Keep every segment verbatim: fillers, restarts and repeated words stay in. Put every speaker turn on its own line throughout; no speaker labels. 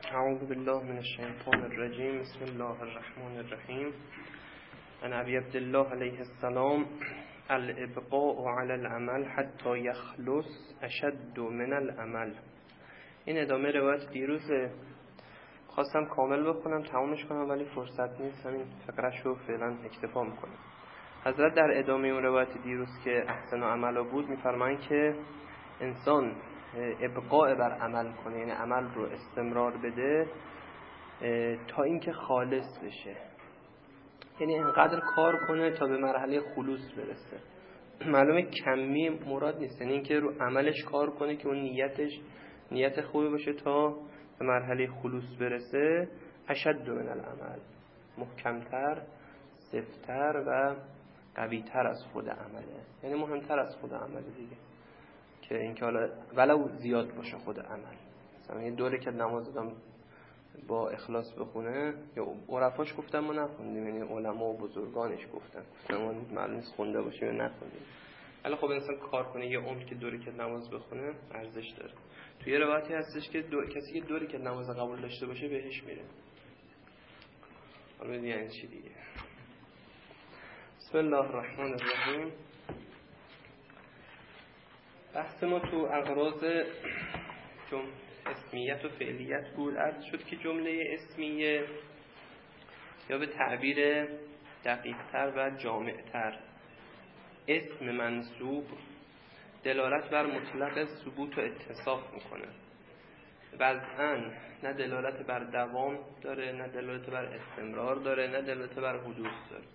اعوذ بالله من الشیطان الرجیم. بسم الله الرحمن الرحیم. عن ابی عبدالله علیه السلام: الابقاء علی العمل حتی یخلص اشد من العمل. این ادامه روایت دیروزه. خواستم کامل بخونم تمامش کنم ولی فرصت نیست، همین فقرش رو فعلا اکتفا میکنم. حضرت در ادامه اون روایت دیروز که احسن عملا بود میفرمایند که انسان ابقاء بر عمل کنه، یعنی عمل رو استمرار بده تا اینکه خالص بشه، یعنی انقدر کار کنه تا به مرحله خلوص برسه. معلومه کمی مراد نیست، یعنی اینکه رو عملش کار کنه که اون نیتش نیت خوبی باشه تا به مرحله خلوص برسه. اشد من العمل، محکمتر، سفت‌تر و قوی‌تر از خود عمله، یعنی مهمتر از خود عمله دیگه، که اینکه حالا ولو زیاد باشه خود عمل. مثلا یه دوره که نماز آدم با اخلاص بخونه، یا عرفاش گفتن ما نخوندیم، یعنی علما و بزرگانش گفتن گفتن ما معلوم نیست خونده باشیم یا نخوندیم، ولی خب انسان کار کنه یه عمر که دوره که نماز بخونه ارزش داره. توی روایتی هستش که دو... کسی که دوره که نماز قبول داشته باشه بهش میره. حالا یعنی چی دیگه؟ بسم الله الرحمن الرحیم. بحث ما تو اغراض جم... اسمیت و فعلیت بود. عرض شد که جمله اسمیه یا به تعبیر دقیق‌تر و جامع‌تر اسم منصوب دلالت بر مطلق ثبوت و اتصاف میکنه، وضعاً نه دلالت بر دوام داره، نه دلالت بر استمرار داره، نه دلالت بر حدوث داره.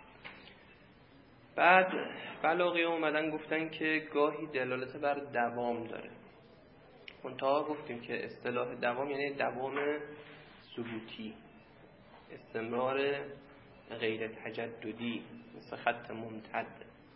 بعد بلاغی اومدن گفتن که گاهی دلالت بر دوام داره. منتها گفتیم که اصطلاح دوام یعنی دوام ثبوتی، استمرار غیر تجددی، مثل خط ممتد.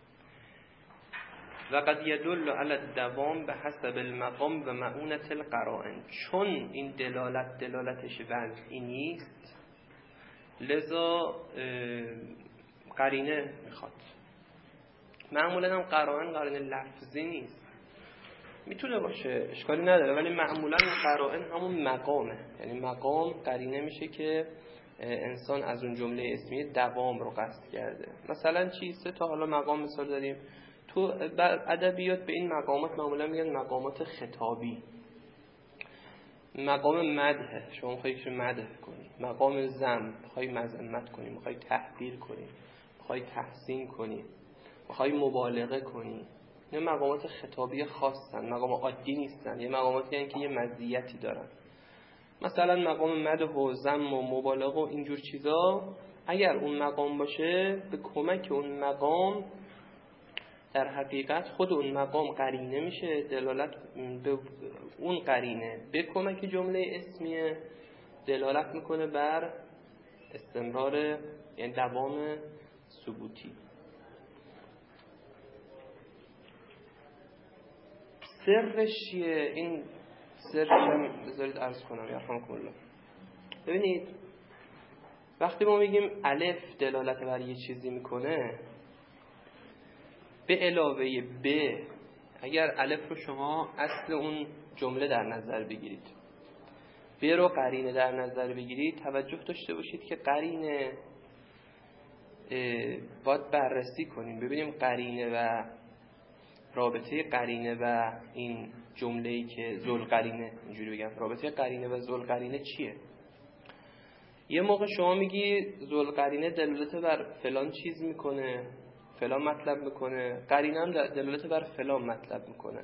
و قد یدل علی الدوام به حسب المقام و معونة القرائن. چون این دلالت دلالتش وضعی نیست، لذا قرینه میخواد. معمولا هم قرائن قرینه لفظی نیست، میتونه باشه اشکالی نداره، ولی معمولا قرائن همون مقامه، یعنی مقام قرینه میشه که انسان از اون جمله اسمیه دوام رو قصد کرده. مثلا چی؟ سه تا حالا مقام مثال داریم تو ادبیات. به این مقامات معمولا میگن مقامات خطابی. مقام مدح، شما میخوایی که مدح کنی. مقام ذم، میخوایی مذمت کنی، میخوایی تحقیر کنی، میخوایی تحسین کنی، میخوایی مبالغه کنی. این مقامات خطابی خاصن، مقام عادی نیستن. یه مقاماتی هستن که یه مزیتی دارن. مثلا مقام مدح و ذم و مبالغه و اینجور چیزا، اگر اون مقام باشه، به کمک اون مقام در حقیقت خود اون مقام قرینه میشه، دلالت به اون قرینه به کمک جمله اسمیه دلالت میکنه بر استمرار، یعنی دوام ثبوتی. سرش چیه؟ این سرش هم بذارید عرض کنم یرحمکم الله. ببینید وقتی ما میگیم الف دلالت بر یه چیزی میکنه، به علاوه ب، اگر الف رو شما اصل اون جمله در نظر بگیرید، ب رو قرینه در نظر بگیرید، توجه داشته باشید که قرینه باید بررسی کنیم ببینیم قرینه و رابطه قرینه و این جمله‌ای که ذل قرینه، اینجوری بگم، رابطه قرینه و ذل قرینه چیه؟ یه موقع شما میگی ذل قرینه دلالت بر فلان چیز میکنه، فلان مطلب میکنه، قرینه هم دلالت بر فلان مطلب میکنه.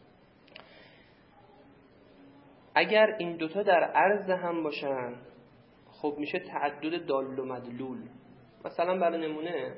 اگر این دوتا در عرض هم باشن، خب میشه تعدد دال و مدلول. مثلا برای نمونه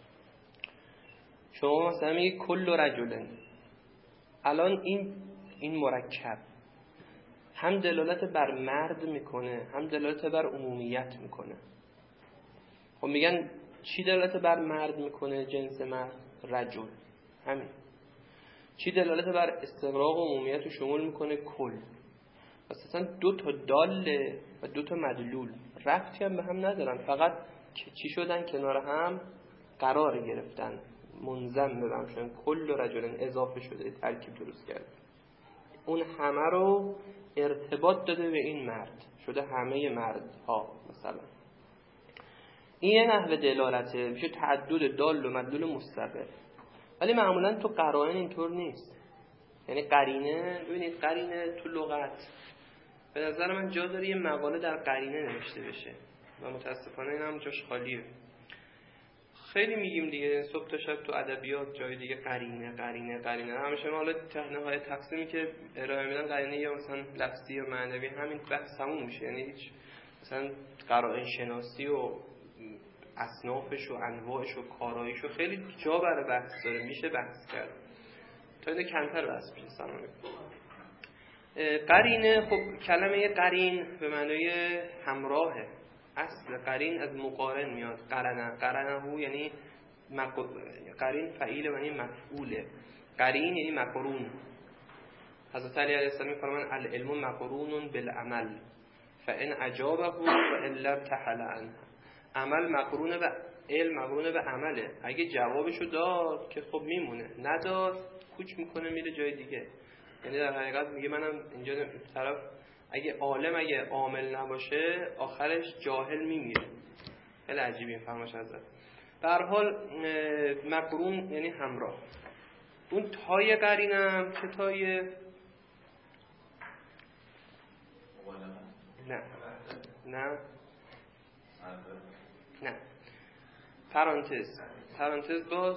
شما مثلا میگی کل رجلن، الان این این مرکب هم دلالت بر مرد میکنه، هم دلالت بر عمومیت میکنه. خب میگن چی دلالت بر مرد میکنه؟ جنس مرد، رجل. همین. چی دلالت بر استغراق و عمومیت و شمول میکنه؟ کل. اصلا دو تا داله و دو تا مدلول ربطی هم به هم ندارن، فقط چی شدن؟ کنار هم قرار گرفتن، منضم به هم شدن. کل رجل اضافه شده، ترکیب درست کرد. اون همه رو ارتباط داده به این مرد، شده همه مردها مثلا. این یه نحوه دلالته، میشه تعدد دال و مدلول مستقل. ولی معمولا تو قرائن اینطور نیست. یعنی قرینه، ببینید قرینه تو لغت به نظر من جا داره یه مقاله در قرینه نوشته بشه و متاسفانه این هم جاش خالیه. خیلی میگیم دیگه صبح تا شب تو ادبیات جای دیگه قرینه قرینه قرینه همیشه ما حالا تکنهای تقسیمی که ارائه میدن قرینه یا مثلا لفظی و معنوی، همین بحث تموم میشه. یعنی هیچ مثلا قرائن شناسی و اصنافش و انواعش و کارایش و خیلی جا برای بحث داره، میشه بحث کرد. تا اینه کمتر بحث میشه. سلام قرینه، خب کلمه قرین به معنای همراهه. اصل قرین از مقارن میاد. قرنه قرنه هو یعنی مق... قرین فعیل و یعنی مفعوله. قرین یعنی مقرون. حضرت علی علیه السلام میفرمایند العلم مقرون بالعمل فان اجابه و الا ارتحل عنه. عمل مقرونه و علم مقرونه به عمله. اگه جوابشو داد که خب میمونه، نداد کوچ میکنه میره جای دیگه. یعنی در حقیقت میگه منم اینجا طرف اگه عالم اگه عامل نباشه آخرش جاهل میمیره. خیلی عجیبه این فهمش ازت. به هر حال مقرون یعنی همراه. اون تای قرینم چه تای؟ نه نه نه پرانتز پرانتز باز.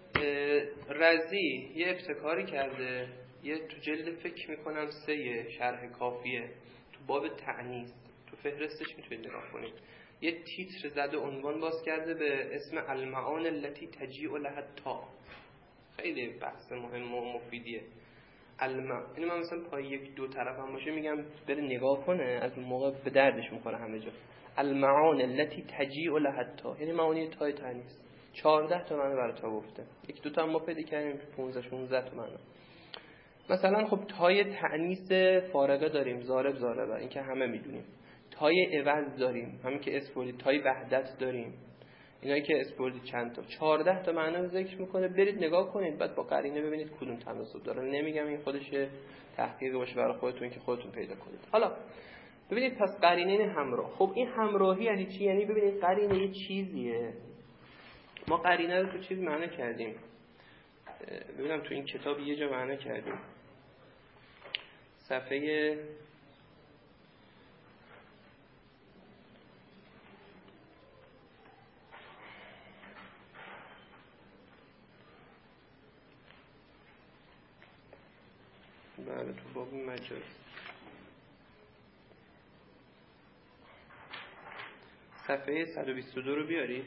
رازی یه ابتکاری کرده، یه تو جلد فکر میکنم سه شرح کافیه تو باب تعنیس، تو فهرستش میتونید نگاه کنید، یه تیتر زده عنوان باز کرده به اسم المعان التي تجیء لها تا. خیلی بحث مهم و مفیدیه. الم... اینو من مثلا پای یک دو طرف هم باشه میگم بره نگاه کنه، از اون موقع به دردش میخوره همه جا. المعان التي تجیء لها تا یعنی معانی تای تعنیس. چهارده تا معنی برای تا گفته. یک دو تا هم ما پیدا کردیم پانزده شانزده تا معنی. مثلا خب تای تعنیس فارغه داریم، ضارب ضاربه، این که همه میدونیم. تای عوض داریم، همین که اسپولی. تای وحدت داریم، اینایی که اسپولی چند تا چهارده تا معنی رو ذکر میکنه. برید نگاه کنید بعد با قرینه ببینید کدوم تناسب داره. نمیگم این خودش تحقیق باشه برای خودتون که خودتون پیدا کنید. حالا ببینید پس قرینه همراه. خب این همراهی یعنی چی؟ یعنی ببینید قرینه یه چیزیه. ما قرینه رو تو چیز معنی کردیم. ببینم تو این کتاب یه جا معنی کردیم. صفحه بله تو باب مجاز صفحه صد و بیست و دو رو بیارید.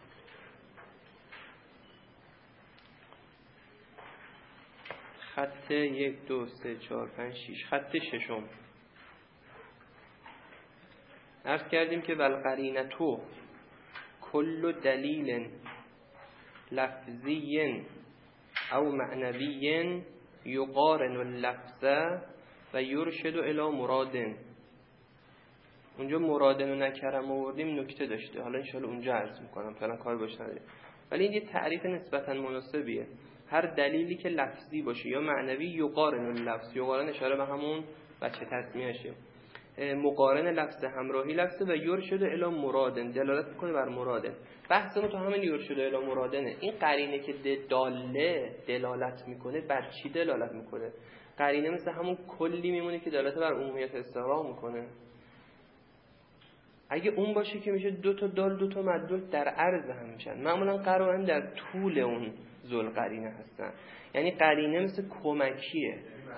خط یک دو سه چهار پنج شیش، خط ششم. عرض کردیم که والقرینتو کل دلیل لفظی او معنوی یقارن اللفظ و یرشد الی مراد. اونجا مرادن و نکرم آوردیم نکته داشته، حالا انشاءالله اونجا عرض میکنم، فعلا کار باش نداریم. ولی این یه تعریف نسبتا مناسبیه. هر دلیلی که لفظی باشه یا معنوی یقارن اللفظ، یقارن اشاره به همون بچه تسمیه‌شه، مقارن لفظ همراهی لفظ و یرشد الی مرادن، دلالت میکنه بر مرادن. بحثمون تو همین یرشد الی مرادنه. این قرینه که داله دلالت میکنه بر چی دلالت میکنه؟ قرینه مثل همون کلی میمونه که دلالت بر عمومیت استقرار میکنه. اگه اون باشه که میشه دو تا دال دو تا مدلول در عرض هم میشن. معمولا قرائن در طول اون ذل قرینه هستن. یعنی قرینه مثل کمکیه.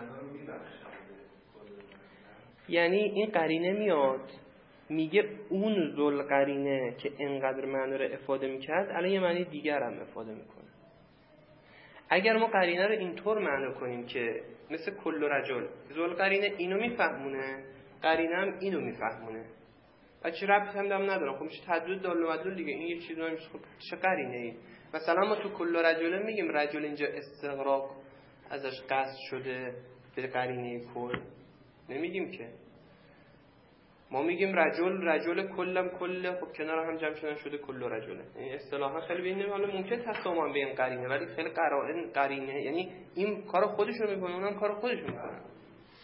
یعنی این قرینه میاد میگه اون ذل قرینه که اینقدر معنی رو افاده میکرد الان یه معنی دیگر هم افاده میکنه. اگر ما قرینه رو اینطور معنی کنیم که مثل کل رجل، ذل قرینه اینو میفهمونه، قرینه هم اینو میفهمونه، چه ربطی هم دارم ندارم. خب میشه تعدد دال و مدلول دیگه. این یه چیزی نمیشه. خب چه قرینه ای؟ مثلا ما تو کل رجل میگیم رجل اینجا استغراق ازش قصد شده به قرینه کل، نمیگیم که. ما میگیم رجل رجل کلم کل، خب کنار هم جمع شدن شده کل رجله. این اصطلاحا خیلی ببینیم حالا ممکن تسامح بین قرینه، ولی خیلی قرائن قرینه، یعنی این کار خودش رو میکنه اونم کار خودش رو میکنه.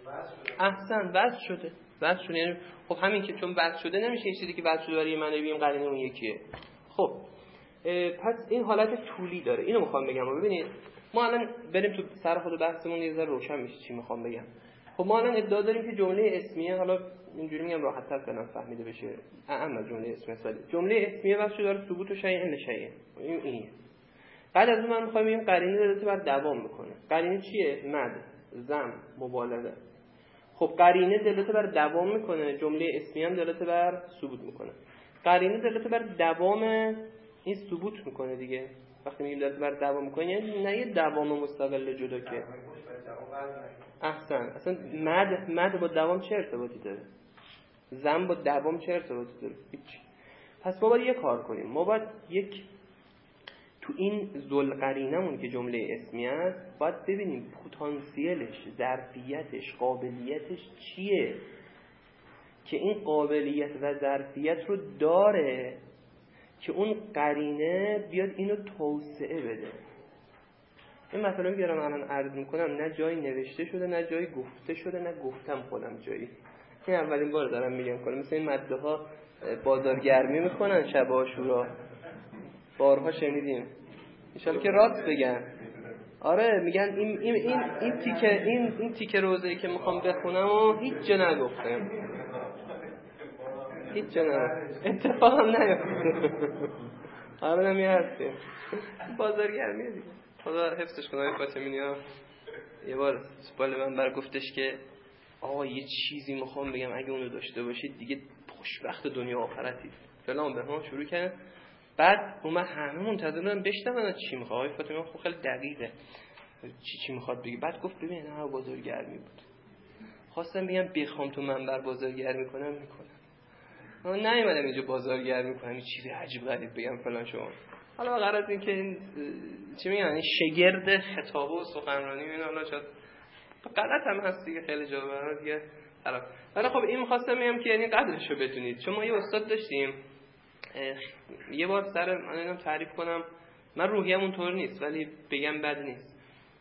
احسن وضع شده وضع شده یعنی خب همین که چون وضع شده نمیشه یه چیزی که وضع شده برای معنی بگیم قرینه اون یکیه. خب پس این حالت طولی داره. اینو میخوام بگم و ببینید ما الان بریم تو سر خود بحثمون یه ذره روشن میشه چی میخوام بگم. خب ما الان ادعا داریم که جمله اسمیه، حالا اینجوری میگم راحت‌تر فعلا فهمیده بشه، اما جمله اسمیه ولی جمله اسمیه واسه داره ثبوت و شیء ان شیء این اینه. بعد از اون من میخوام بگم قرینه دلالت بر دوام میکنه. قرینه چیه؟ مد، ضم، مبالغه. خب قرینه دلالت بر دوام میکنه، جمله اسمیه هم دلالت بر ثبوت میکنه. قرینه دلالت بر دوام این ثبوت میکنه دیگه. وقتی میگیم دلالت بر دوام میکنه یعنی نه یه دوام مستقل جدا که احسن اصلا مد مد با دوام چه ارتباطی داره؟ ضم با دوام چه ارتباطی داره؟ هیچ. پس ما باید یه کار کنیم. ما باید یک تو این ذوالقرینمون که جمله اسمی است باید ببینیم پتانسیلش، ظرفیتش، قابلیتش چیه که این قابلیت و ظرفیت رو داره که اون قرینه بیاد اینو توسعه بده. این مثلا بیارم الان عرض میکنم، نه جایی نوشته شده نه جایی گفته شده نه گفتم خودم جایی. این اولین بار دارم میگم کنم. مثل این مده ها بازارگرمی میکنن شب عاشورا، بارها شنیدیم. انشالله که راست بگن. آره میگن این این این این تیکه این این تیکه روزه‌ای که میخوام بخونم و هیچ جا نگفتم. هیچ جا نگفتم. اتفاقا نیفتاد. آره نمیارسیم. بازارگرمی دیگه. خدا حفظش کنه. آقای فاطمی ها یه بار سوال من بر گفتش که آقا یه چیزی میخوام بگم اگه اونو داشته باشید دیگه خوشبخت دنیا آخرتید فلان به هم شروع کردن. بعد اومد همه منتظرن بشنون چی میخواد. آقای فاطمی خب خیلی دقیقه چی چی میخواد بگه. بعد گفت ببین نه بازارگرمی بود. خواستم بگم بخوام تو منبر بازارگرمی کنم میکنم. من نیومدم اینجا بازارگرمی کنم این چیزی عجیب غریب بگم فلان شما. حالا غرض این که این چی میگن این شگرد خطابه و سخنرانی این حالا شاید غلط هم هست دیگه خیلی جا برای دیگه طرف. ولی خب این می‌خواستم بگم که یعنی قدرشو بدونید. چون ما یه استاد داشتیم یه بار سر من اینم تعریف کنم، من روحیم اونطور نیست ولی بگم بد نیست.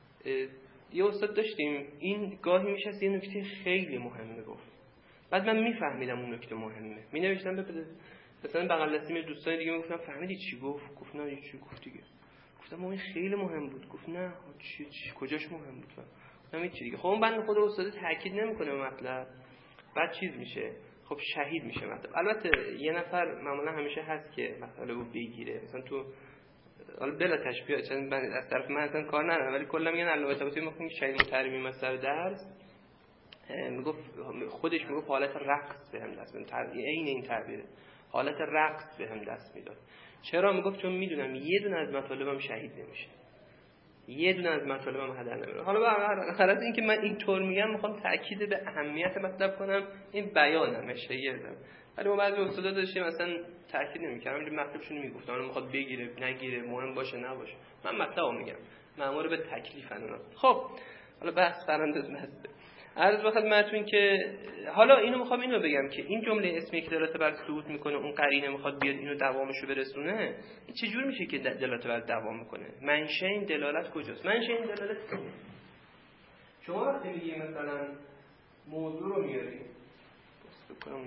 یه استاد داشتیم این گاهی میشست یه نکته خیلی مهمه گفت. بعد من میفهمیدم اون نکته مهمه. مینوشتم بپذیر مثلا بغل دستیم دوستان دیگه میگفتن فهمیدی چی گفت؟ گفت نه چی گفت دیگه. گفتم این خیلی مهم بود. گفت نه چی, چی کجاش مهم بود؟ گفتم چی دیگه. خب اون بنده خدا استاد تاکید نمیکنه به مطلب. بعد چیز میشه. خب شهید میشه مطلب. البته یه نفر معمولا همیشه هست که مطلبو بگیره. مثلا تو حالا بلا تشبیه چون از طرف من اصلا کار ندارم ولی کلا میگن علامت طباطبایی میگن که شهید متحرمی مثلا درس میگفت خودش میگفت حالت رقص بهم دست میداد. عین این تعبیره. حالت رقص بهم دست میداد. چرا؟ میگفت چون میدونم یه دونه از مطالبم شهید نمیشه. یه دونه از مطالبم هدر نمیره. حالا غرض این که من اینطور میگم میخوام تاکید به اهمیت مطلب کنم این بیانمه شیردم. ولی ما بعضی استادا داشتیم مثلا تاکید نمیکردم همین مطلبشون میگفتن اون میخواد بگیره نگیره مهم باشه نباشه. من مطلبو میگم. مأمور به تکلیفن اونا. خب حالا بحث برانداز مسته. عرض به خدمتتون که حالا اینو میخوام اینو بگم که این جمله اسمی که دلالت بر ثبوت میکنه اون قرینه میخواد بیاد اینو دوامشو برسونه، این چه جور میشه که دلالت بر دوام میکنه؟ منشأ این دلالت کجاست؟ منشأ این دلالت اینه. شما وقتی میگی مثلا موضوع رو میاری بس بکنم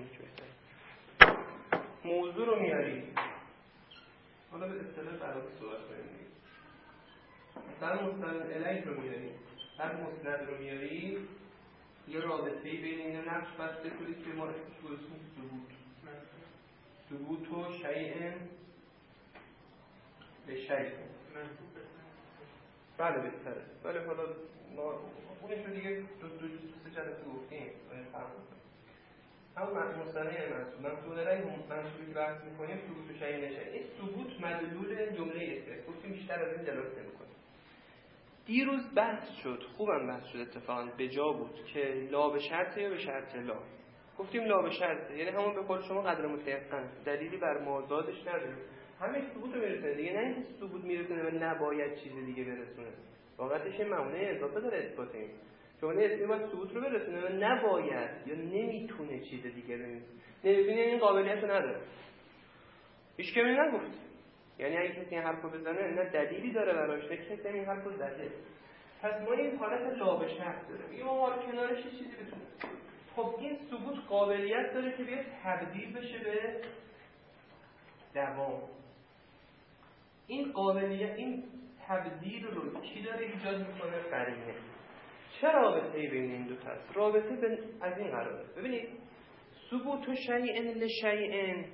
موضوع رو میاری حالا به اصطلاح عربی صحبت کنیم مثلا مستند الیه رو میاری بعد مسند رو میاری یه رابطه‌ای بین این نقش بسته کنید که ما اسمش رو اسم ثبوت ثبوت و شیء به شیء بله بهتره. ولی حالا ما اونش رو دیگه دو دو سه جلسه گفتیم همون مستند منصوب منصوب الیه منصوبی که بحث می‌کنیم ثبوت و شیء نشه. این ثبوت مدلول جمله است. گفتیم بیشتر از این دلالت نمی‌کنه. دیروز بحث شد، خوبم بحث شد اتفاقا به جا بود که لا به شرط یا به شرط لا. گفتیم لا به شرط یعنی همون به قول شما قدر متیقن دلیلی بر مازادش نداره. همین ثبوت رو برسونه دیگه، نه اینکه ثبوت میرسونه و نباید چیز دیگه برسونه. واقعیتش این معونه اضافه داره اثبات این. جمله اسمی باید ثبوت رو برسونه و نباید یا نمیتونه چیز دیگه برسونه. نمیتونه این قابلیت رو نداره. هیچ کمی نگفت. یعنی اگه کسی این حرفو بزنه نه دلیلی داره براش نه کسی این حرفو زده. پس ما این حالت لا به شرط داریم. میگه ما کنارش چیزی بتونه. خب این ثبوت قابلیت داره که بیاد تبدیل بشه به دوام. این قابلیت، این تبدیل رو کی داره ایجاد میکنه؟ قرینه. چه رابطه‌ای بین این دو تا هست؟ رابطه بین از این قراره. ببینید ثبوت شیء لشیء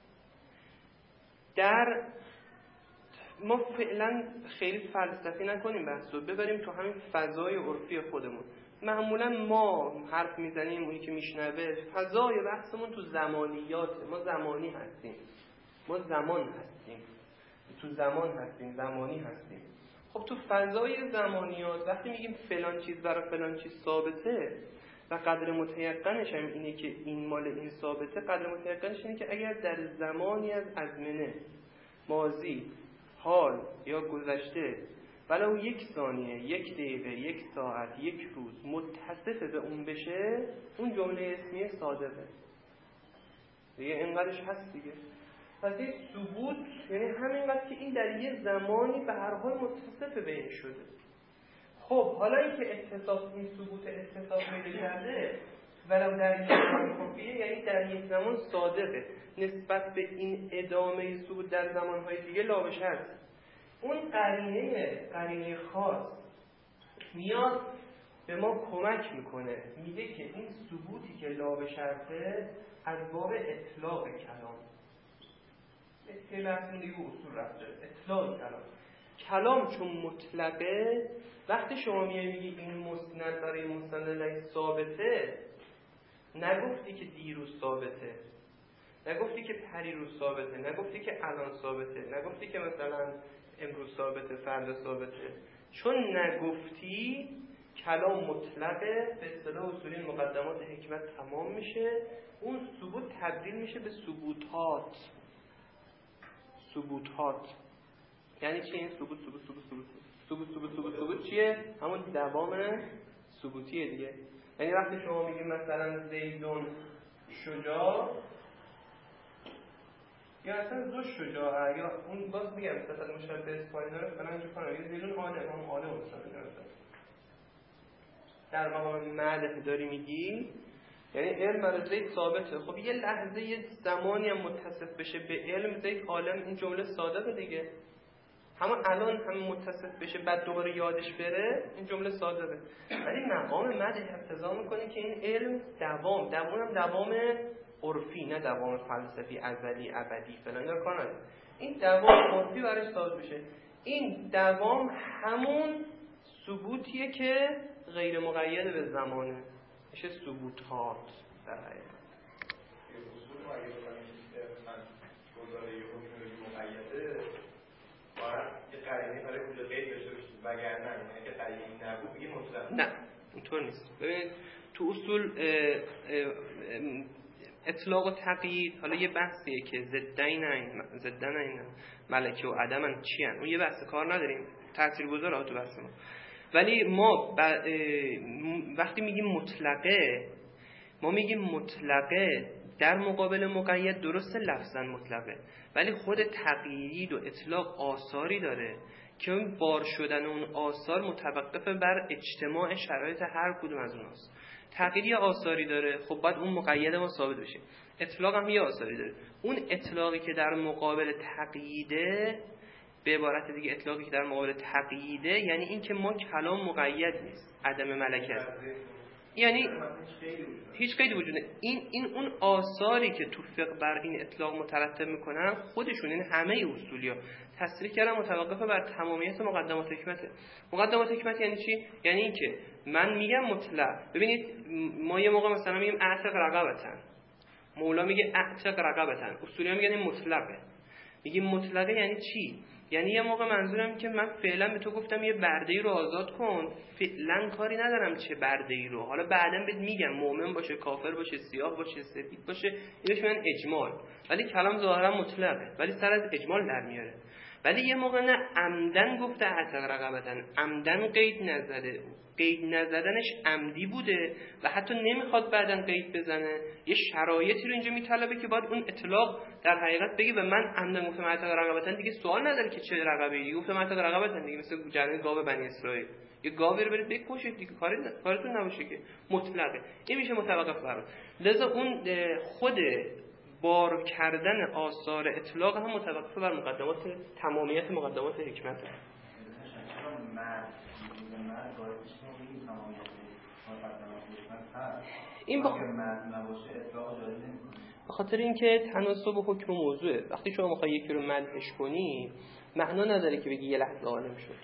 در ما فعلا خیلی فلسفی نکنیم بحثو، ببریم تو همین فضای عرفی خودمون. معمولا ما حرف میزنیم، اونی که میشنوه، فضای بحثمون تو زمانیاته. ما زمانی هستیم، ما زمان هستیم، تو زمان هستیم، زمانی هستیم. خب تو فضای زمانیات وقتی میگیم فلان چیز برای فلان چیز ثابته و قدر متیقنش هم اینه که این مال این ثابته، قدر متیقنش اینه که اگر در زمانی از ازمنه، ماضی، حال یا گذشته ولو یک ثانیه، یک دقیقه، یک ساعت، یک روز متصف به اون بشه، اون جمله اسمیه صادقه دیگه. اینقدرش هست دیگه. پس این ثبوت یعنی همینقدر که این در یه زمانی به هر حال متصف به این شده. خب حالا این که اتصاف، این ثبوت اتصاف پیدا کرده ولو در یک زمان خفیه، یعنی در یک زمان صادقه نسبت به این ادامه ثبوت در زمانهای دیگه لا به شرط. اون قرینه قرینه خاص میاد به ما کمک میکنه، میگه که این ثبوتی که لا به شرطه از باب اطلاق کلام، خیلی اصلا دیگه اصول رفت داره. اطلاق کلام، کلام چون مطلقه، وقتی شما میای میگی این مسند برای مسند علیه ثابته، نگفتی که دیروز ثابته، نگفتی که پریروز ثابته، نگفتی که الان ثابته، نگفتی که مثلا امروز ثابته، فردا ثابته. چون نگفتی کلام مطلقه، به اصطلاح اصولی مقدمات حکمت تمام میشه، اون ثبوت تبدیل میشه به ثبوتات. ثبوتات یعنی چی؟ این ثبوت ثبوت ثبوت ثبوت ثبوت ثبوت ثبوت ثبوت چیه؟ همون دوام ثبوتیه دیگه. یعنی وقتی شما میگید مثلا زیدون شجاع یا اصلا زو شجاعه، یا اون باز میگم صفت مشابه اسپانیایی رو فلان جو کنه، یا زیدون عالم، هم عالم مثلا در مقام مدح داری میگی، یعنی علم برای زید ثابته. خب یه لحظه یه زمانی هم متصف بشه به علم زید عالم، این جمله صادقه دیگه. همون الان هم متصف بشه بعد دوباره یادش بره، این جمله صادقه. ولی مقام مدح اقتضا میکنه که این علم دوام، دوام هم دوام عرفی، نه دوام فلسفی ازلی ابدی فلان اینا کار نداره. این دوام عرفی براش ثابت بشه. این دوام همون ثبوتیه که غیر مقید به زمانه، میشه ثبوتات در حقیقت.
اصول ما اگه بکنیم مثلا گزاره حکم مقیده باید یه قرینه برای وجود غیر داشته باشیم، وگرنه یعنی که قرینه نبود بگیم مطلق.
نه اینطور نیست. ببینید تو اصول اه اه اطلاق و تقیید حالا یه بحثیه که ضدین این ضدن این ملکه و عدمن چی ان، اون یه بحث کار نداریم، تاثیرگذاره تو بحث ما. ولی ما وقتی میگیم مطلقه، ما میگیم مطلقه در مقابل مقید، درسته لفظاً مطلقه، ولی خود تقیید و اطلاق آثاری داره که اون بار شدن اون آثار متوقف بر اجتماع شرایط هر کدوم از اوناست. تقیید یه آثاری داره، خب باید اون مقید ما ثابت بشه. اطلاق هم یه آثاری داره. اون اطلاقی که در مقابل تقییده، به عبارت دیگه اطلاقی که در مقابل تقییده، یعنی این که ما کلام مقید نیست، عدم ملکه است، یعنی هیچ قیدی وجود نیست. این این اون آثاری که تو فقه بر این اطلاق مترتب میکنن خودشون، این همه اصولیا تصریح کردن متوقف بر تمامیت مقدمات حکمته. مقدمات حکمت یعنی چی؟ یعنی این که من میگم مطلق. ببینید ما یه موقع مثلا میگیم اعتق رقبتن، مولا میگه اعتق رقبتن، اصولی‌ها میگن این مطلقه. میگیم مطلقه یعنی چی؟ یعنی یه موقع منظورم که من فعلا به تو گفتم یه برده‌ای رو آزاد کن، فعلا کاری ندارم چه برده‌ای رو، حالا بعداً بهت میگم مؤمن باشه، کافر باشه، سیاه باشه، سفید باشه، اینش میگن اجمال. ولی کلام ظاهرا مطلقه ولی سر از اجمال در میاره. ولی یه موقع نه عمدن گفته عتق رقبتن، عمدن قید نزده، قید نزدنش عمدی بوده و حتی نمیخواد بعدن قید بزنه، یه شرایطی رو اینجا میطلبه که باید اون اطلاق در حقیقت بگه و من عمدن گفتم عتق رقبتن، دیگه سوال نداره که چه رقبه‌ای، گفتم عتق رقبتن دیگه، مثل جنگ گاو بنی اسرائیل، یه گاوی رو برید بکشید دیگه، کاری کارتون نباشه که مطلقه، این میشه متوقف بر. لذا اون خود بار کردن آثار اطلاق هم متوقف بر مقدمات تمامیت مقدمات حکمت. این بخ... به خاطر اینکه تناسب حکم و موضوعه. وقتی شما میخوای یکی رو مدحش کنی معنا نداره که بگی یه لحظه عالم شد.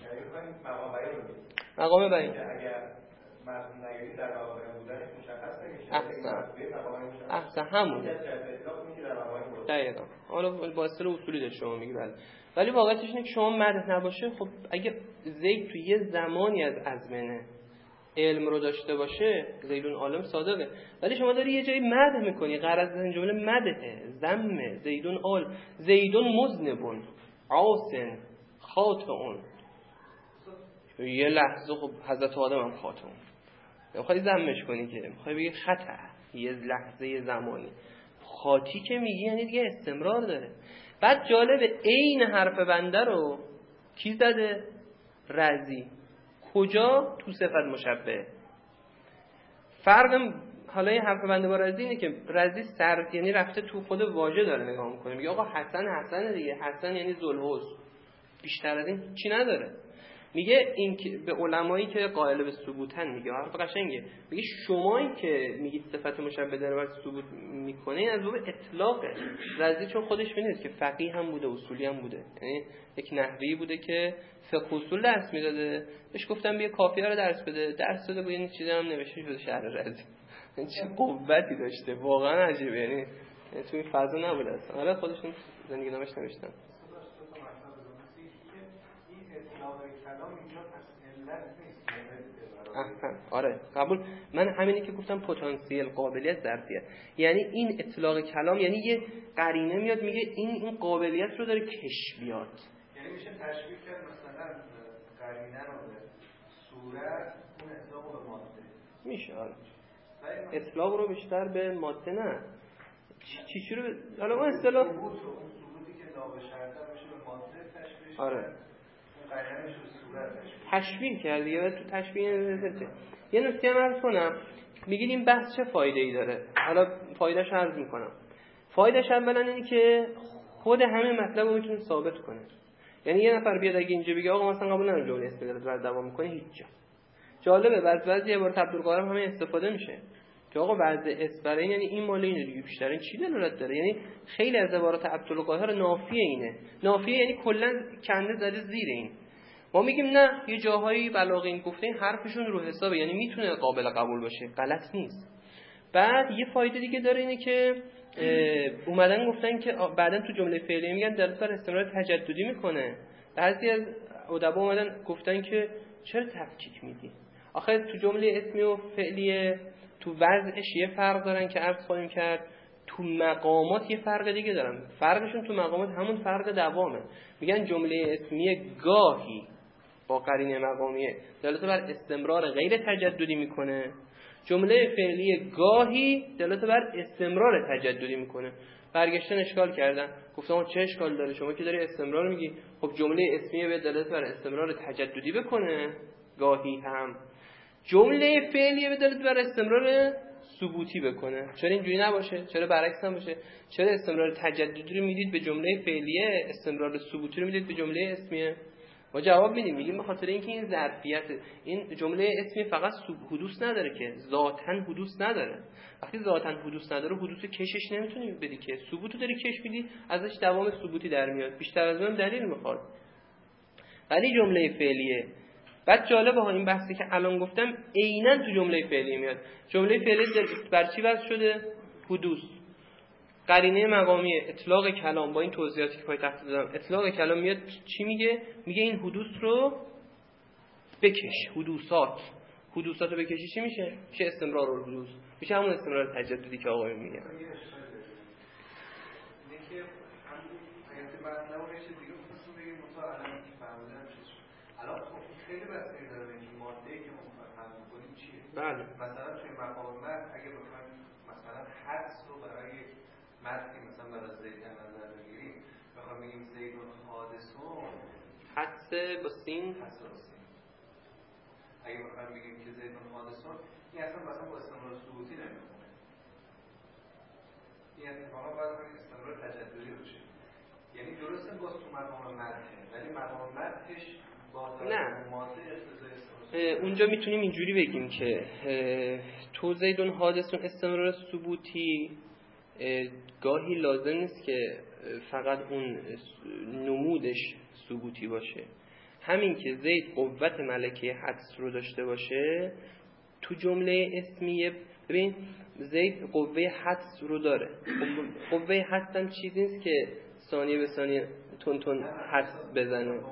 مقام بیان اگر متن نگیری در مقام بیان بودنش مشخص نمیشه. احسن احسن همونه دقیقا. حالا با اصطلاح اصولی داشت شما میگی بله، ولی واقعیتش اینه که شما مدح نباشه، خب اگه زید تو یه زمانی از ازمنه علم رو داشته باشه زیدون عالم صادقه، ولی شما داری یه جایی مدح میکنی، غرض این جمله مدحه، ذمه، زیدون عالم، زیدون مذنبون عاصن خاطئون، یه لحظه خب حضرت آدم هم خاطئون، نمیخوای ذمش کنی که، میخوای بگی خطا، یه لحظه یه زمانی خاطی که میگی یعنی دیگه استمرار داره. بعد جالبه عین حرف بنده رو کی زده؟ رازی. کجا؟ تو صفت مشبه. فرق حالا این حرف بنده با رازی اینه که رازی سر یعنی رفته تو خود واژه داره نگاه میکنه، میگه آقا حسن حسن دیگه، حسن یعنی ذوالحسن، بیشتر از این چی نداره. میگه این که به علمایی که قائل به ثبوتن میگه، حرف قشنگه، میگه شمایی که میگید صفت مشبه داره و ثبوت میکنه از باب اطلاقه. رازی چون خودش میدونه که فقیه هم بوده اصولی هم بوده، یعنی یک نحوی بوده که فقه اصول درس میداده، بهش گفتم بیا کافیه رو درس بده، درس داده بود، این چیزا هم نوشته شده شهر رازی. چه قوتی داشته، واقعا عجیبه، یعنی تو این فضا نبوده اصلا. حالا خودشون زندگی نامش نوشتن. احسن. آره قبول. من همینی که گفتم پتانسیل، قابلیت، ظرفیت، یعنی این اطلاق کلام یعنی یه قرینه میاد میگه این این قابلیت رو داره کش بیاد،
یعنی میشه تشبیه کرد مثلا قرینه رو به صورت، اون اطلاق رو به ماده
میشه. آره اطلاق رو بیشتر به ماده نه چی چی رو ب... حالا اون اصطلاح
اون ثبوتی که نابشرطه میشه به ماده تشبیه.
آره
اون قرینه میشه به صورت
تشبیه کرد دیگه. تو تشبیه نزده یه نکته هم عرض کنم، میگید این بحث چه فایده ای داره، حالا فایدهش عرض میکنم. فایدهش اولا اینه که خود همین مطلب رو میتونه ثابت کنه، یعنی یه نفر بیاد اگه اینجا بگه آقا مثلا قبول ندارم جمله اسم داره بعد دوام میکنه هیچ جا. جالبه بعضی بعضی عبارت عبدالقاهر هم همین استفاده میشه که آقا بعد اسم برای یعنی این مال اینه دیگه، بیشتر این چی دلالت داره، یعنی خیلی از عبارات عبدالقاهر نافیه اینه، نافیه یعنی کلا کنده زده زیر این. ما میگیم نه، یه جاهایی بلاغین گفته این حرفشون رو حسابه، یعنی میتونه قابل قبول باشه، غلط نیست. بعد یه فایده دیگه داره اینه که اومدن گفتن که بعدن تو جمله فعلی میگن در اثر استمرار تجددی میکنه. بعضی از ادبا اومدن گفتن که چرا تفکیک میدی؟ آخه تو جمله اسمی و فعلی تو وضعش یه فرق دارن که عرض خواهیم کرد، تو مقامات یه فرق دیگه دارن. فرقشون تو مقامات همون فرق دوامه. میگن جمله اسمیه گاهی با قرینه مقامیه دلالت بر استمرار غیر تجددی میکنه، جمله فعلی گاهی دلالت بر استمرار تجددی میکنه. برگشتن اشکال کردن، گفتم چه اشکال داره، شما که داری استمرار میگی، خب جمله اسمیه به دلالت بر استمرار تجددی بکنه گاهی هم، جمله فعلیه به دلالت بر استمرار ثبوتی بکنه. چرا اینجوری نباشه؟ چرا برعکس نباشه؟ چرا استمرار تجددی رو میدید به جمله فعلیه، استمرار ثبوتی رو میدید به جمله اسمیه؟ ما جواب میدیم، میگیم به خاطر اینکه این ظرفیت این جمله اسمی فقط حدوث نداره که ذاتاً حدوث نداره. وقتی ذاتاً حدوث نداره حدوث کشش نمیتونی بدی که، ثبوتو داری کش میدی ازش دوام ثبوتی در میاد، بیشتر از اون دلیل میخواد. ولی جمله فعلیه بعد جالبه ها این بحثی که الان گفتم عیناً تو جمله فعلی میاد. جمله فعلی بر چی وضع شده؟ حدوث. قرینه مقامی اطلاق کلام با این توضیحاتی که پای تحت دادم، اطلاق کلام میاد چی میگه؟ میگه این حدوث رو بکش، حدوثات حدوثات رو بکشی چی میشه؟ میشه استمرار الحدوث، میشه همون استمرار تجددی که آقای میگن.
اینه که اگر تو بعد نمونه چه دیگه
بگیم مثلا الان که فهمیدم چیز شد. الان خب خیلی بستگی داره به اینکه ماده‌ای که ما می‌خوایم حل کنیم چیه.
بله.
مثلا توی مقام متن اگه بخوایم مثلا حدس رو برای یک متنی مثلا برای زید در نظر بگیریم، بخوایم بگیم زیدون حادثون،
حدس با سین،
حدس با سین. اگه بخوایم بگیم که زیدون حادثون، این اصلا مثلا با استمرار ثبوتی نمیخونه. این اتفاقا باید کنید استمرار تجددی باشه. یعنی درسته باز تو مقام متن، ولی مقام متنش با
نه
ماده اقتضای
اونجا میتونیم اینجوری بگیم که تو زیدون حادثون استمرار ثبوتی گاهی لازم نیست که فقط اون نمودش ثبوتی باشه. همین که زید قوت ملکه حدس رو داشته باشه تو جمله اسمیه، ببین زید قوه حدس رو داره. قوه حدس هم چیزی نیست که ثانیه به ثانیه تون تون حدس بزنه.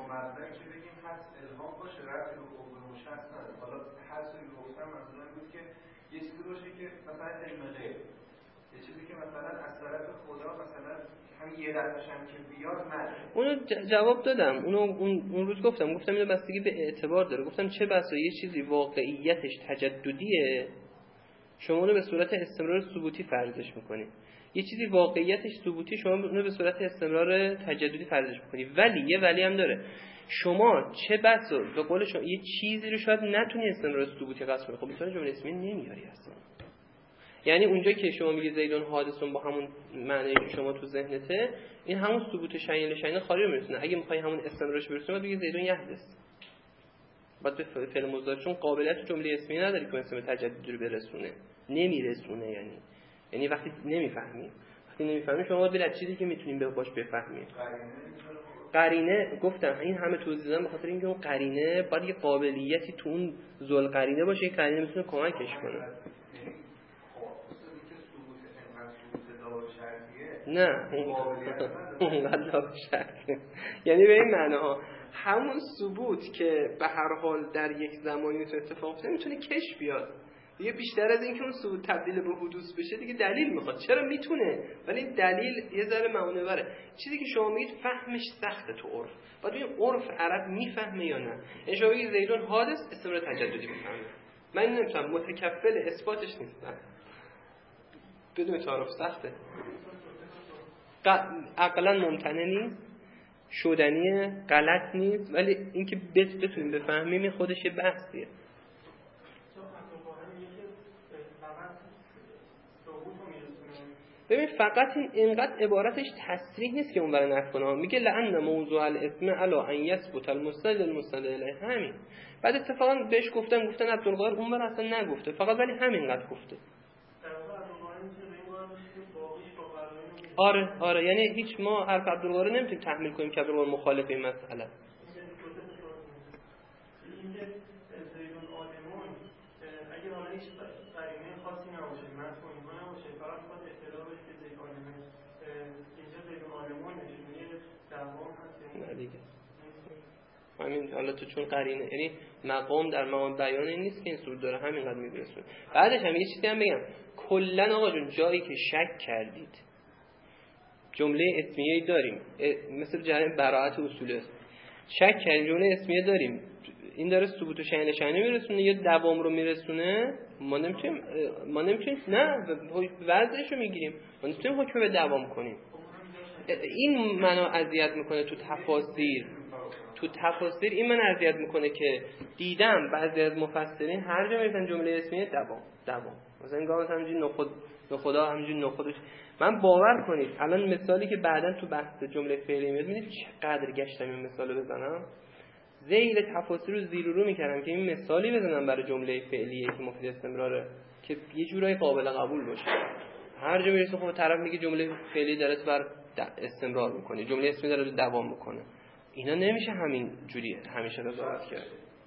یه چیزی باشه که مثلا علم غیب، یه چیزی که مثلا از طرف خدا مثلا همین یه دفعه هم که بیاد من
اونو جواب دادم. اونو اون, اون روز گفتم گفتم اینو بستگی به اعتبار داره. گفتم چه بسا یه چیزی واقعیتش تجددیه شما اونو به صورت استمرار ثبوتی فرضش میکنی، یه چیزی واقعیتش ثبوتی شما اونو به صورت استمرار تجددی فرضش میکنی. ولی یه ولی هم داره، شما چه بسا به قول شما یه چیزی رو شاید نتونی استمرار ثبوتی قسم کنی، خب مثلا جمله اسمی نمیاری اصلا. یعنی اونجا که شما میگی زیدون حادثون با همون معنی که شما تو ذهنته، این همون ثبوت شیء لشیء خالی رو میرسونه. اگه میخوای همون استمرارش برسونه بگی زیدون یحدث، بعد به فعل مضارع چون قابلیت جمله اسمی نداره که اسم تجددی رو برسونه، نمیرسونه. یعنی یعنی وقتی نمیفهمیم وقتی نمیفهمیم شما باید برید چیزی که میتونیم به باش بفهمیم. قرینه گفتم این همه توضیح دادم به خاطر اینکه اون قرینه باید یه قابلیتی تو اون ذل قرینه باشه، این قرینه میتونه کمکش کنه. نه اونقدر شک. یعنی به این معناها همون ثبوت که به هر حال در یک زمانی تو اتفاق افتاده میتونه کش بیاد دیگه. بیشتر از این که اون ثبوت تبدیل به حدوث بشه دیگه دلیل میخواد. چرا میتونه ولی دلیل یه ذره معونه‌وره. چیزی که شما میگید فهمش سخته تو عرف، بعد این عرف عرب میفهمه یا نه. یعنی شما بگید زیدون حادث استمرار تجددی میفهمه، من نمیتونم متکفل اثباتش نیستم، بدون تعارف سخته، عقلا ممتنع نیست، شدنیه، غلط نیست، ولی اینکه بتونیم بفهمیم این خودش یه بحثیه. ببین فقط این اینقدر عبارتش تصریح نیست که اون برای نکنه، میگه لعن موضوع الاسم علا ان یثبت المستدل المستدل الیه. همین بعد اتفاقا بهش گفتم گفتن عبدالقاهر اون بر اصلا نگفته، فقط ولی همینقدر گفته. آره آره یعنی هیچ ما حرف عبدالقاهر نمیتونیم تحمیل کنیم که عبدالقاهر مخالف این مسئله.
اگه حالا هیچ قرینه خاصی نباشه، مفهومی ها نباشه، فقط خود اطلاع بشه که زید عالمه، اینجا زید عالمون نشونه دوام هست.
نه دیگه همین حالا تو چون قرینه یعنی مقام در مقام بیان این نیست که این صورت داره همینقدر میرسونه. بعدش هم یه چیزی هم بگم، کلا آقا جون جایی که شک کردید جمله اسمیه داریم مثل جریان براءت اصول است، شک کردیم جمله اسمیه داریم این داره ثبوت و شیء لشیء میرسونه یا دوام رو میرسونه، ما نمیتونیم ما نمیتونیم نه وضعش رو میگیریم، ما نمیتونیم حکم به دوام کنیم. این منو اذیت میکنه تو تفاسیر. تو تفاسیر این من اذیت میکنه که دیدم بعضی از مفسرین هر جا میگن جمله اسمیه دوام دوام مثلا اینگاه مثلا همینجوری نخود نخدا همینجوری نخودش. من باور کنید الان مثالی که بعداً تو بحث جمله فعلی میاد میبینید چقدر گشتم این مثالو بزنم، ذیل تفاسیر رو زیر و رو میکردم که این مثالی بزنم برای جمله فعلیه که مفید استمراره که یه جورایی قابل قبول باشه. هر جا میرسه خب طرف میگه جمله فعلی داره بر استمرار میکنه، جمله اسمی داره دوام میکنه. اینا نمیشه همین جوری همیشه قضاوت کرد.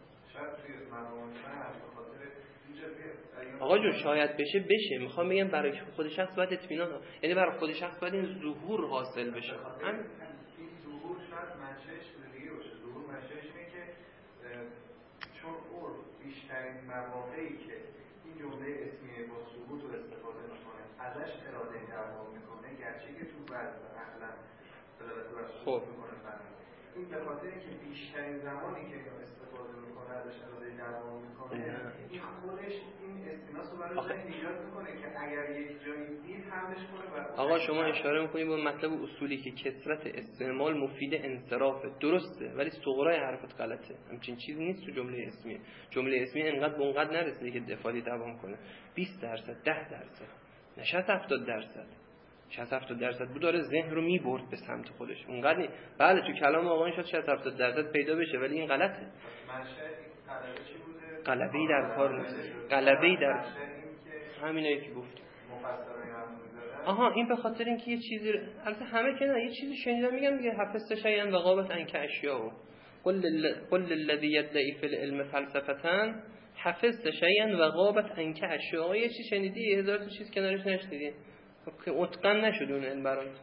آقا جون شاید بشه بشه میخوام بگم برای خود شخص باید اطمینان، یعنی برای خود شخص باید این ظهور حاصل بشه. همین
این ظهور شاید منشأش دیگه باشه. ظهور منشأش اینه که چون عرف بیشترین مواقعی که این جمله اسمیه با ثبوت رو استفاده میکنه ازش اراده دوام میکنه، گرچه که تو بعض عقلا دلالت بر ثبوت میکنه، این به خاطر اینکه بیشترین زمانی که استفاده میکنه ازش اراده دوام میکنه این خودش این استیناس رو برای ذهن ایجاد میکنه که اگر یک جایی دید حملش کنه و
آقا شما اشاره میکنید به مطلب اصولی که کثرت استعمال مفید انصرافه. درسته، ولی صغرای حرفت غلطه. همچین چیزی نیست تو جمله اسمیه. جمله اسمیه انقدر به اونقدر نرسیده که دفاعی دوام کنه. بیست درصد، ده درصد، نه شصت هفتاد درصد. شصت هفتاد درصد بود داره ذهن رو میبرد به سمت خودش. اونقدر نی... بله تو کلام آقایون شاید شصت هفتاد درصد پیدا بشه، ولی این غلطه.
منشأ غلبه چی بوده؟
غلبه‌ای در کار نیست. غلبه‌ای در همینایی که گفت. آها این به خاطر اینکه یه چیزی البته همه که نه، یه چیزی شنیدم میگم دیگه، حفظت شیئا و غابت عنک اشیاء. قل قل الذی یدعی فی العلم فلسفه حفظت شیئا و غابت عنک اشیاء. یه چیز شنیدی هزار تا چیز کنارش نشنیدی که اتقن نشد اون علم برات.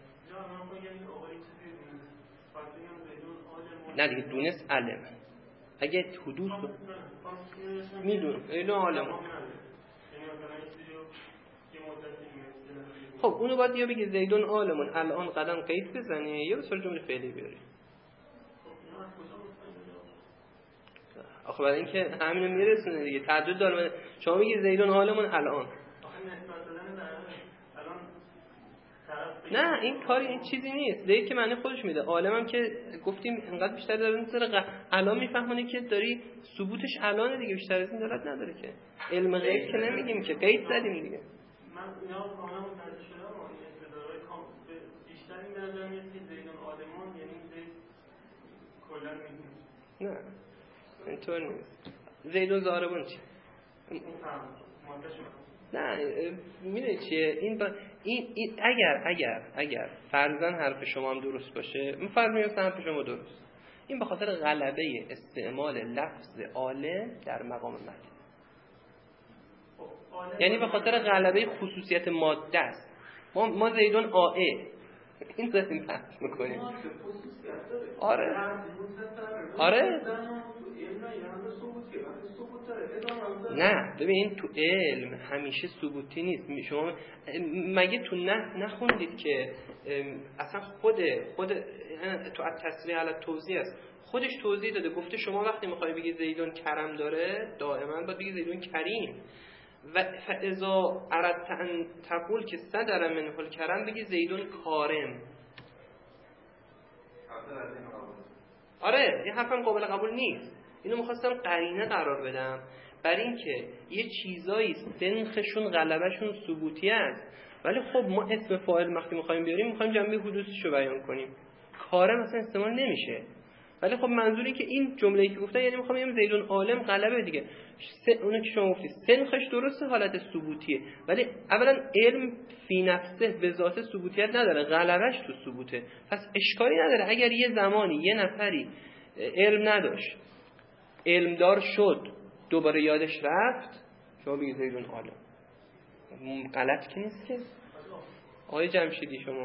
نه دیگه دونست علم. اگه حدوث میدون علم عالم. خب اونو باید یا بگی زیدون عالمون الان قدم قید بزنی یا به صورت جمله فعلی بیاری. آخه برای اینکه همینو میرسونه دیگه. تعجب داره شما میگی زیدون عالمون الان. نه این کاری این چیزی نیست. زید که معنی خودش میده. عالمم که گفتیم انقدر بیشتر داره میذاره الان میفهمونه که داری ثبوتش الان دیگه، بیشتر از این دلت نداره که. علم غیب که نمیگیم که قید زدیم دیگه.
من اینا کاملا متوجه شدم و این استدلالای کام بیشتر این به نظر میاد که زیدون آدمان یعنی زید کلا میدونه.
نه اینطور نیست. زیدون زاربون چی؟ نه میدونی چیه این, با... این, این اگر اگر اگر فرضاً حرف شما هم درست باشه، من فرض می‌کنم حرف شما درست، این به خاطر غلبه استعمال لفظ عالم در مقام متن، یعنی به خاطر غلبه خصوصیت ماده است. ما ما زیدون آئه این داریم بحث میکنیم. آره آره نه ببین تو علم همیشه ثبوتی نیست. شما مگه تو نه نخوندید که اصلا خود خود تو التصریح علی التوضیح است، خودش توضیح داده، گفته شما وقتی میخوای بگی زیدون کرم داره دائما باید بگی زیدون کریم، و فاذا اردت ان تقول که صدر منه الکرم بگی زیدون کارم. آره این حرفم قابل قبول نیست. اینو میخواستم قرینه قرار بدم برای اینکه یه چیزایی سنخشون غلبشون ثبوتی است، ولی خب ما اسم فاعل وقتی میخوایم بیاریم میخوایم جنبه حدوثش رو بیان کنیم. کارم مثلا استعمال نمیشه، ولی خب منظوری که این جمله‌ای که گفتن یعنی میخوام بگم زیدون عالم غلبه دیگه. اونو که شما گفتید سنخش درسته حالت ثبوتیه، ولی اولا علم فی نفسه به ذات ثبوتیت نداره، غلبش تو ثبوته. پس اشکالی نداره اگر یه زمانی یه نفری علم نداشت علمدار شد دوباره یادش رفت شما بگید زیدون عالم، غلط که نیست که. آقای جمشیدی شما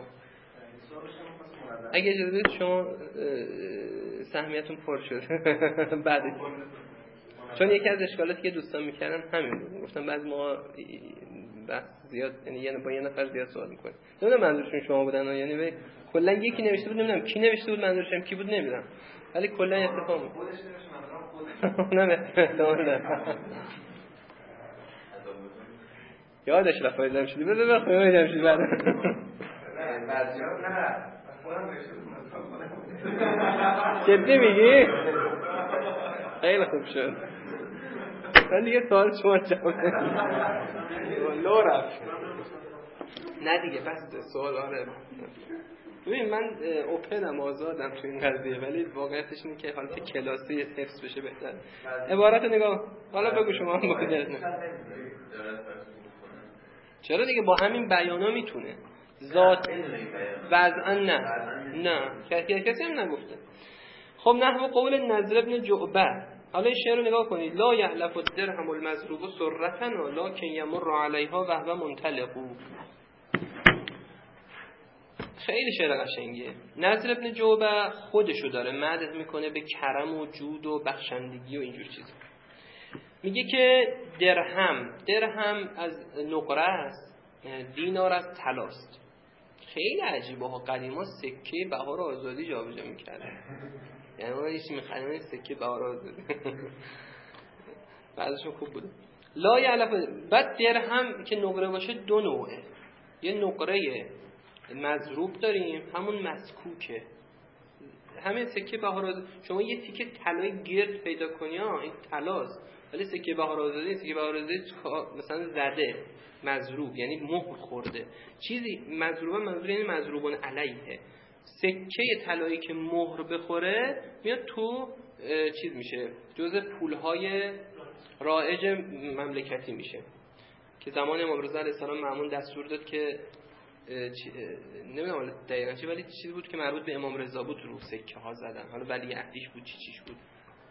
اگه اجازه بدید شما سهمیتون پر شد بعد، چون یکی از اشکالاتی که دوستان میکردن همین بود، گفتم بعضی موقع بحث زیاد یعنی با یه نفر زیاد سوال میکنه. نمیدونم منظورشون شما بودن یعنی به کلا یکی نوشته بود، نمیدونم کی نوشته بود منظورش هم کی بود نمیدونم، ولی کلا اتفاق بود. خودش نوشته من احتمال نه یادش رفت فایدم شدی بده بخوام جمشید بعد
نه بعضیا نه خودم نوشته بودم
جدی میگی؟ خیلی خوب شد. من دیگه سوال شما جواب لو رفت. نه دیگه بس سوال. آره ببین من اوپنم آزادم تو این قضیه، ولی واقعیتش اینه که حالت کلاسی حفظ بشه بهتر. عبارت نگاه حالا بگو شما هم بکنید. چرا دیگه با همین بیانا میتونه ذات وضعا نه نه کسی کسی هم نگفته. خب نحو قول نضر ابن جعبه، حالا این شعر رو نگاه کنید. لا یعلف الدرهم المضروب سرتن لکن یمر علیها وهو منطلق. خیلی شعر قشنگیه. نضر ابن جعبه خودشو داره مدح میکنه به کرم و جود و بخشندگی و اینجور چیزا. میگه که درهم درهم از نقره است، دینار از طلاست. خیلی عجیبه ها، قدیما سکه بهار آزادی جابجا میکردن. یعنی ما هیچ می‌خریم این سکه بهارات بعدشون خوب بود. لا یعلف. بعد درهم که نقره باشه دو نوعه، یه نقره مضروب داریم، همون مسکوکه. همین سکه بهارات شما یه تیکه طلای گرد پیدا کنی ها این طلاست، ولی سکه بهارات سکه بهارات مثلا زده مضروب یعنی مهر خورده. چیزی مضروبه منظور یعنی مضروبون علیه. سکه طلایی که مهر بخوره میاد تو چیز میشه، جزء پولهای رایج مملکتی میشه که زمان امام رضا علیه السلام مأمون دستور داد که نمیدونم دقیقاً چی، ولی چیزی بود که مربوط به امام رضا بود رو سکه ها زدن. حالا ولی عهدیش بود چی چیش بود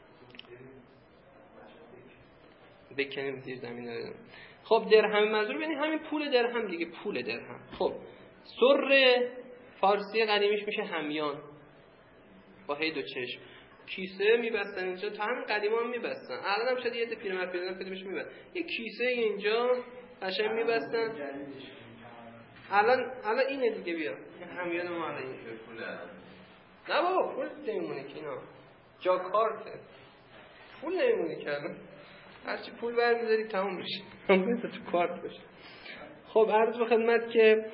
بکنیم زیر زمین ندادم. خب درهم مضروب یعنی همین پول درهم دیگه، پول درهم. خب سر فارسی قدیمیش میشه همیان با هی دو چشم. کیسه میبستن اینجا، تا همین قدیما هم میبستن، الان هم شده یه ده پیرمرد پیدا پیدا بشه میبستن یه کیسه اینجا قشنگ میبستن. الان الان اینه دیگه، بیا این همیان ما الان این پول نه بابا پول نمیمونه که اینا جاکارته، پول نمیمونه که الان هرچی پول برمی‌داری تموم میشه همون تو کارت باشه. خب عرض به خدمت که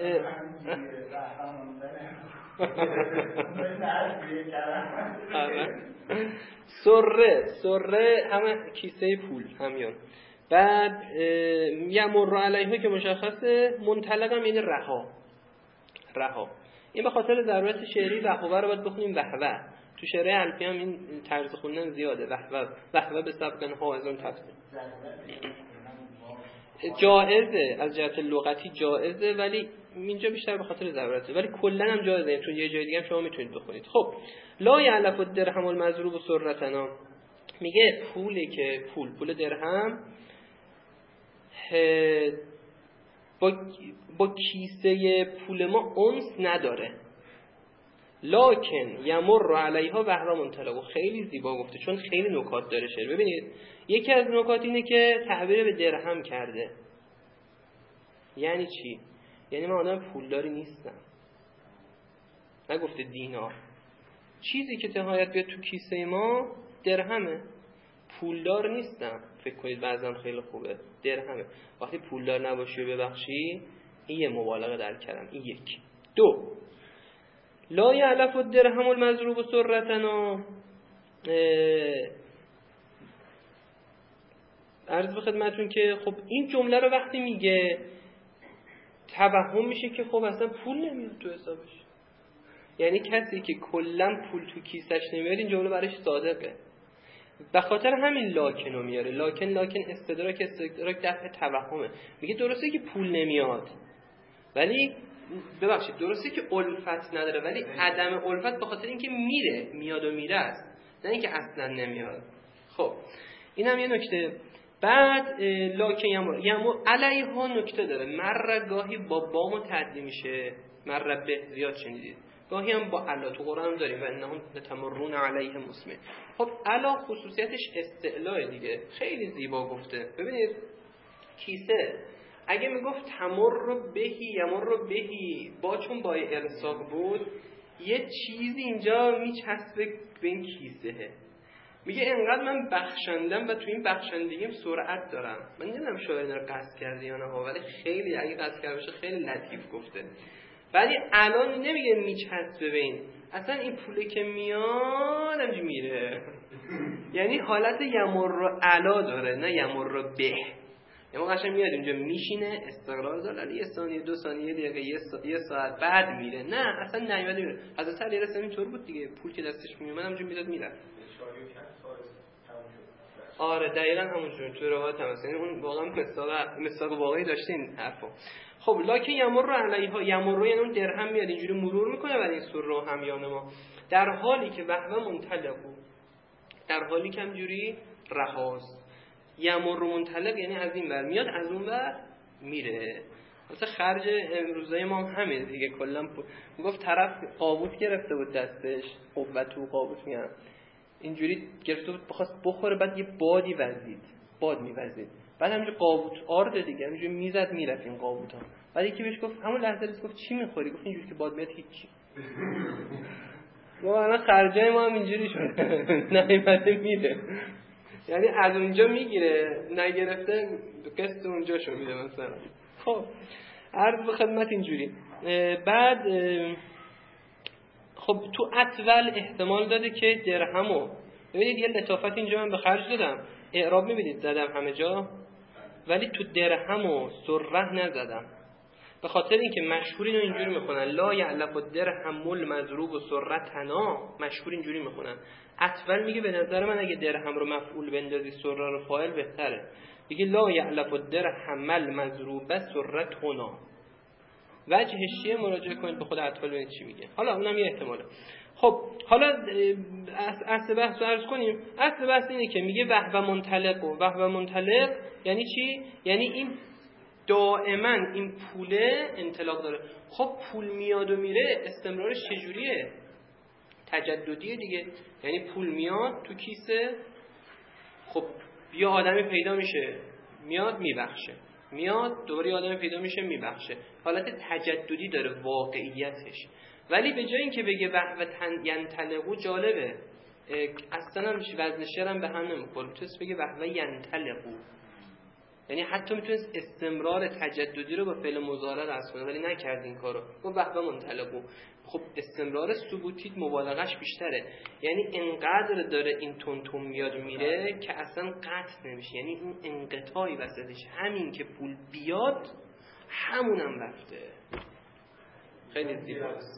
سره سره همه کیسه پول همیان. بعد یمر علیه که مشخصه، منطلق هم یعنی رها رها. این به خاطر ضرورت شعری وهوه رو باید بخونیم وهوه. تو شعر الفی هم این طرز خوندن زیاده، وهوه وهوه به سبقن ها از اون تفسیر جائزه، از جهت لغتی جائزه، ولی اینجا بیشتر به خاطر ضرورته، ولی کلا هم جایزه چون یه جای دیگه هم شما میتونید بخونید. خب لا یعلف الدرهم المضروب سرتنا، میگه پولی که پول پول درهم با با کیسه پول ما انس نداره. لکن یمر علیها وهو منطلق. خیلی زیبا گفته چون خیلی نکات داره شعر. ببینید یکی از نکات اینه که تعبیر به درهم کرده. یعنی چی؟ یعنی من آدم پولداری نیستم، نگفته دینار. چیزی که نهایت بیاد تو کیسه ما درهمه. پولدار نیستم، فکر کنید بعضا خیلی خوبه، درهمه. وقتی پولدار نباشی و ببخشی، این یه مبالغه در کلام. این یک. دو، لا یعلف الدرهم المضروب سرتنا. عرض به خدمتون که خب این جمله رو وقتی میگه توهم میشه که خب اصلا پول نمیاد تو حسابش، یعنی کسی که کلا پول تو کیسش نمیاد این جمله براش صادقه. به خاطر همین لاکنو میاره. لاکن لاکن استدراک استدراک دفع توهمه. میگه درسته که پول نمیاد، ولی ببخشید درسته که الفت نداره، ولی عدم الفت به خاطر اینکه میره، میاد و میره است، نه اینکه اصلا نمیاد. خب این هم یه نکته. بعد لاکن یمر یمر علیها نکته داره. مر گاهی با با متعدی میشه، مر به زیاد شنیدید، گاهی هم با الا تو قرآن داریم و انهم لتمرون علیهم مسمع. خب الا خصوصیتش استعلاء دیگه، خیلی زیبا گفته. ببینید کیسه اگه میگفت تمر بهی یمر بهی با چون با الصاق بود، یه چیزی اینجا میچسبه به این کیسه. میگه انقدر من بخشندم و تو این بخشندگیم سرعت دارم. من نمیدونم شاید اینا رو قصد کرده یا نه، ولی خیلی اگه قصد کرده باشه خیلی لطیف گفته. ولی الان نمیگه میچسبه به این، اصلا این پوله که میاد همینجوری میره. یعنی حالت یمر علا داره، نه یمر به. یعنی قشنگ میاد اینجا میشینه استقرار داره، ولی یه ثانیه دو ثانیه دقیقه یه, سا... یه ساعت بعد میره. نه اصلا نمیاد میره. حضرت علی رضا اینطور بود دیگه، پول که دستش میومد همونجوری میداد میرفت. آره دقیقاً همونجوری تو روایت هم هست. یعنی اون واقعا مثال مثال واقعی داشته این حرفو. خب لکن یمر علیها، یمر یعنی اون درهم میاد اینجوری مرور میکنه برای این سر و همیان ما، در حالی که وهو منطلق، در حالی که همجوری رهاست. یمر منطلق یعنی از این ور میاد از اون ور میره. مثلا خرج امروزای ما هم همه دیگه، کلا میگفت طرف قابوس گرفته بود دستش، قوت و قابوس میگن اینجوری گرفته بود بخواست بخوره، بعد یه بادی وزید، باد میوزید، بعد همینجوری قابوت آرد دیگه همینجوری میزد میرفت این قابوتا. بعد یکی بهش گفت همون لحظه بهش گفت چی میخوری؟ گفت اینجوری که باد میاد هیچی. ما الان خرجای ما هم اینجوری شده نیومده میره، یعنی از اونجا میگیره نگرفته قسط اونجاشو میده مثلا. خب عرض به خدمت اینجوری. بعد خب تو اطول احتمال داده که درهمو ببینید یه لطافت اینجا من به خرج دادم، اعراب میبینید زدم همه جا، ولی تو درهمو سره نزدم به خاطر اینکه مشهور اینو اینجوری میخونن لا یعلف الدرهم المضروب و سرتنا، مشهور اینجوری میخونن. اطول میگه به نظر من اگه درهم رو مفعول بندازی سره رو فاعل بهتره، میگه لا یعلف الدرهم المضروب سرتنا. وجهش چیه؟ مراجعه کنید به خود اطول ببینید چی میگه. حالا اونم یه احتماله. خب حالا اصل بحث رو عرض کنیم. اصل بحث اینه که میگه وهو منطلق و وهو منطلق یعنی چی؟ یعنی این دائما این پوله انطلاق داره. خب پول میاد و میره، استمرارش چجوریه؟ تجددیه دیگه. یعنی پول میاد تو کیسه، خب یه آدمی پیدا میشه میاد میبخشه، میاد دوباره یه آدمی پیدا میشه میبخشه، حالت تجددی داره واقعیتش. ولی به جای اینکه بگه وهو ینطلقو، جالبه اصلا هم وزن شعرم به هم نمیخوره، میتونست بگه وهو ینطلقو، یعنی حتی میتونست استمرار تجددی رو با فعل مضارع رسم کنه، ولی نکرد این کارو، گفت وهو منطلقو. خب استمرار ثبوتی مبالغش بیشتره، یعنی انقدر داره این تون تون میاد میره که اصلا قطع نمیشه، یعنی اون انقطاعی وسطش، همین که پول بیاد همونم رفته. خیلی زیباست.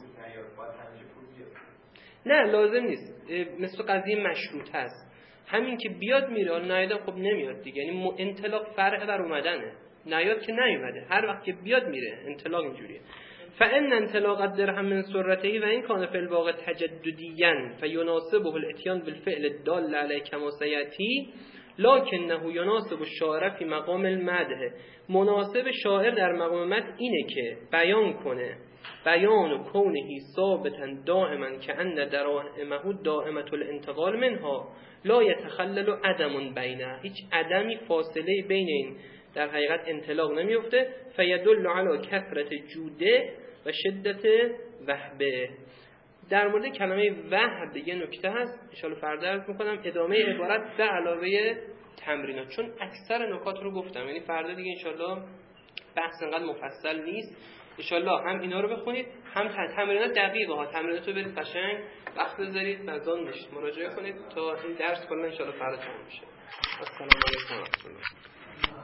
نه لازم نیست، مثل قضیه مشروط هست، همین که بیاد میره، حالا نیاد خب نمیاد دیگه، یعنی انطلاق فرع بر اومدنه، نیاد که نیومده، هر وقت که بیاد میره، انطلاق اینجوریه. فان انطلاق الدرهم من سرته و این کان فی الواقع تجددیا فیناسبه الاتیان بالفعل الدال علی کما سیاتی لکنه یناسب الشاعر فی مقام المدح. مناسب شاعر در مقام مدح اینه که بیان کنه بیان کونه ثابتا دائما که ان دراهمه دائمه الانتقال منها لا یتخلل عدم بینه، هیچ عدمی فاصله بین این در حقیقت انطلاق نمیفته. فیدل علی کثرت جوده و شدت وهبه. در مورد کلمه وهب یه نکته هست ان شاء الله فردا عرض میکنم، ادامه عبارت به علاوه تمرینات، چون اکثر نکات رو گفتم، یعنی فردا دیگه ان شاء الله بحث انقدر مفصل نیست. ان شاء الله هم اینا رو بخونید، هم تمرینات دقیقه ها، تمرینات رو برید قشنگ وقت بذارید نظام بشید، مراجعه کنید تا این درس کلا ان شاء الله فردا تموم بشه. السلام علیکم و رحمت الله.